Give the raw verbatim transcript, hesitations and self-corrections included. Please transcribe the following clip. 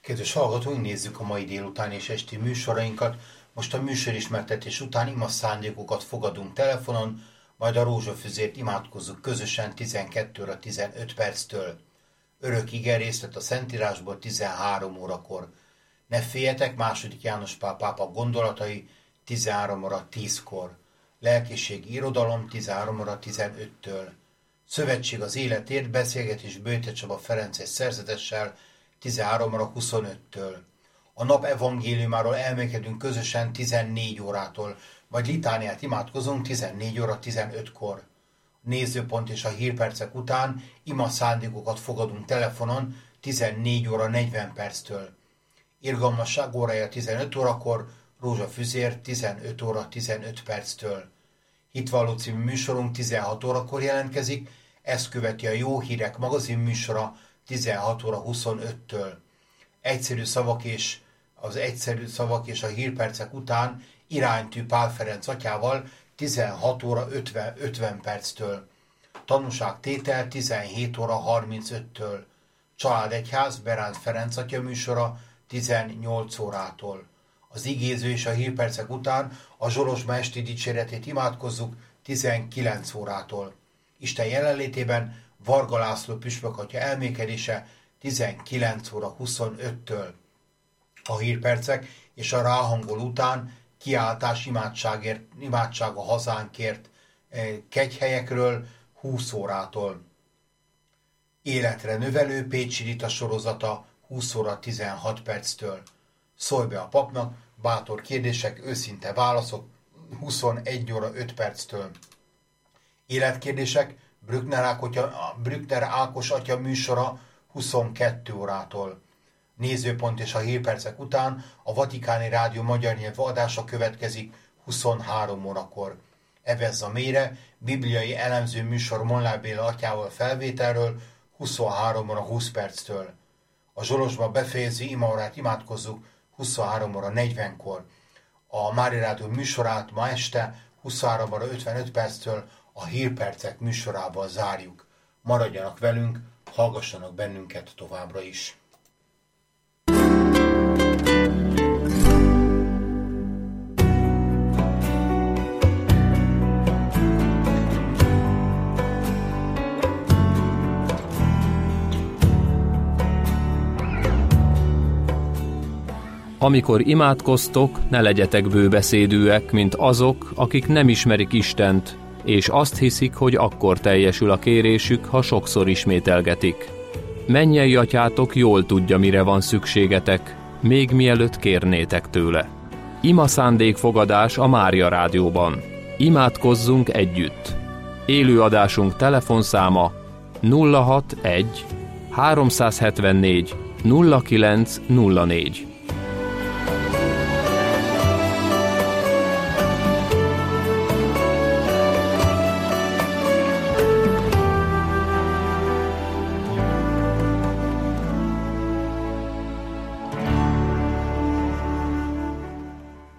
Kedves hallgatóink, nézzük a mai délután és esti műsorainkat. Most a műsorismertetés után ima szándékokat fogadunk telefonon, majd a rózsafüzért imádkozzuk közösen tizenkét óra tizenöt perctől. Örök igerészlet a Szentírásból tizenhárom órakor. Ne féljetek, második János Pál pápa gondolatai tizenhárom óra tízkor. Lelkiségi irodalom tizenhárom óra tizenöttől. Szövetség az életért, beszélgetés Böjte Csaba Ferences szerzetessel tizenhárom óra huszonöttől. A nap evangéliumáról elmélkedünk közösen tizennégy órától, vagy litániát imádkozunk tizennégy óra tizenötkor. Nézőpont és a hírpercek után ima szándékokat fogadunk telefonon tizennégy óra negyven perctől. Irgalmasság órája tizenöt órakor, rózsafüzér tizenöt óra tizenöt perctől. Hitvalló című műsorunk tizenhat órakor jelentkezik, ezt követi a Jó Hírek magazin műsora tizenhat óra huszonöttől. Egyszerű szavak és az egyszerű szavak és a hírpercek után iránytű Pál Ferenc atyával tizenhat óra ötven perctől. Tanúságtétel tizenhét óra harmincöttől. Családegyház Beránt Ferenc atya műsora tizennyolc órától. Az igéző és a hírpercek után a Zsolozsma esti dicséretét imádkozzuk tizenkilenc órától. Isten jelenlétében Varga László püspök atya elmékedése tizenkilenc óra huszonöttől. A hírpercek és a ráhangol után kiáltás imádságért, imádság a hazánkért kegyhelyekről húsz órától. Életre növelő Pécsi Rita sorozata húsz óra tizenhat perctől. Szólj be a papnak, bátor kérdések, őszinte válaszok huszonegy óra öt perctől. Életkérdések Brückner, Ákotya, Brückner Ákos atya műsora huszonkettő órától. Nézőpont és a hírpercek után a Vatikáni Rádió magyar nyelvű adása következik huszonhárom órakor. Evezz a mélyre, bibliai elemző műsor Molnár Béla atyával felvételről huszonhárom óra húsz perctől. A Zsolozsma befejező imaórát imádkozzuk huszonhárom óra negyvenkor. A Mária Rádió műsorát ma este huszonhárom óra ötvenöt perctől a hírpercek műsorával zárjuk. Maradjanak velünk, hallgassanak bennünket továbbra is. Amikor imádkoztok, ne legyetek bőbeszédűek, mint azok, akik nem ismerik Istent, és azt hiszik, hogy akkor teljesül a kérésük, ha sokszor ismételgetik. Mennyei atyátok jól tudja, mire van szükségetek, még mielőtt kérnétek tőle. Ima szándékfogadás a Mária Rádióban. Imádkozzunk együtt. Élőadásunk telefonszáma nulla hatvanegy háromszázhetvennégy nulla kilenc nulla négy.